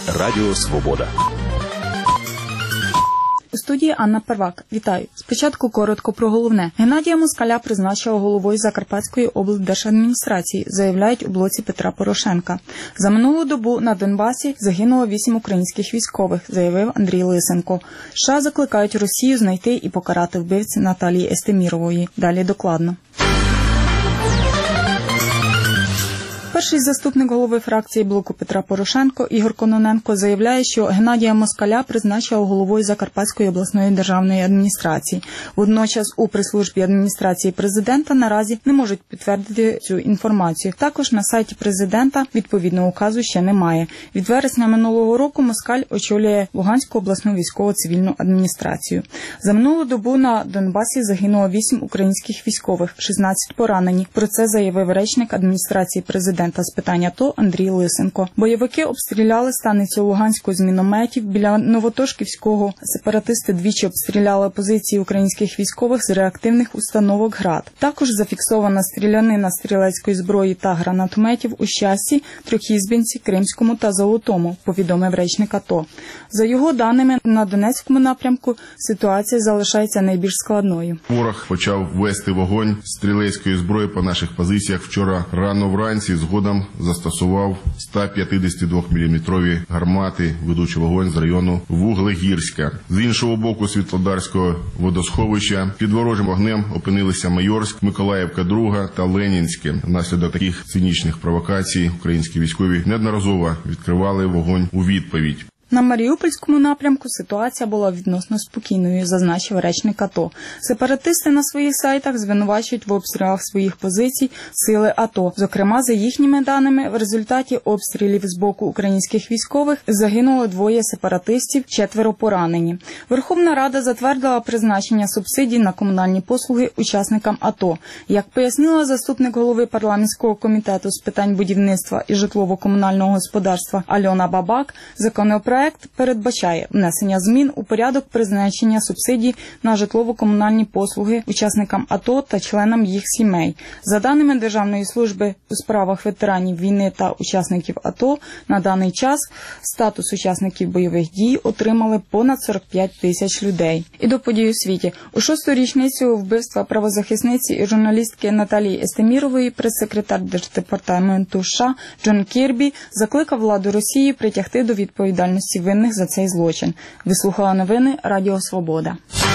Радіо Свобода. У студії Анна Первак. Вітаю. Спочатку коротко про головне. Геннадія Москаля призначила головою Закарпатської облдержадміністрації, заявляють у блоці Петра Порошенка. За минулу добу на Донбасі загинуло 8 українських військових, заявив Андрій Лисенко. США закликають Росію знайти і покарати вбивць Наталії Естемірової. Далі докладно. Перший заступник голови фракції блоку Петра Порошенко Ігор Кононенко заявляє, що Геннадія Москаля призначила головою Закарпатської обласної державної адміністрації. Водночас у прес-службі адміністрації президента наразі не можуть підтвердити цю інформацію. Також на сайті президента відповідного указу ще немає. Від вересня минулого року Москаль очолює Луганську обласну військово-цивільну адміністрацію. За минулу добу на Донбасі загинуло 8 українських військових, 16 поранені. Про це заявив речник адміністрації президента з питань АТО Андрій Лисенко. Бойовики обстріляли станицю Луганську з мінометів. Біля Новотошківського сепаратисти двічі обстріляли позиції українських військових з реактивних установок ГРАД. Також зафіксована стрілянина стрілецької зброї та гранатометів у Щасті, Трьохізбинці, Кримському та Золотому, повідомив речник АТО. За його даними, на Донецькому напрямку ситуація залишається найбільш складною. Ворог почав вести вогонь стрілецької зброї по наших позиціях вчора рано вранці. Згодом застосував 152-мм гармати, ведучи вогонь з району Вуглегірська. З іншого боку Світлодарського водосховища під ворожим вогнем опинилися Майорськ, Миколаївка, Друга та Ленінське. Внаслідок таких цинічних провокацій українські військові неодноразово відкривали вогонь у відповідь. На Маріупольському напрямку ситуація була відносно спокійною, зазначив речник АТО. Сепаратисти на своїх сайтах звинувачують в обстрілах своїх позицій сили АТО. Зокрема, за їхніми даними, в результаті обстрілів з боку українських військових загинуло 2 сепаратистів, 4 поранені. Верховна Рада затвердила призначення субсидій на комунальні послуги учасникам АТО. Як пояснила заступник голови парламентського комітету з питань будівництва і житлово-комунального господарства Альона Бабак, законопроект передбачає внесення змін у порядок призначення субсидій на житлово-комунальні послуги учасникам АТО та членам їх сімей. За даними Державної служби у справах ветеранів війни та учасників АТО, на даний час статус учасників бойових дій отримали понад 45 тисяч людей. І до подій у світі. У 6-ту річницю вбивства правозахисниці і журналістки Наталії Естемірової прес-секретар Держдепартаменту США Джон Кірбі закликав владу Росії притягти до відповідальності винних за цей злочин. Ви слухали новини Радіо Свобода.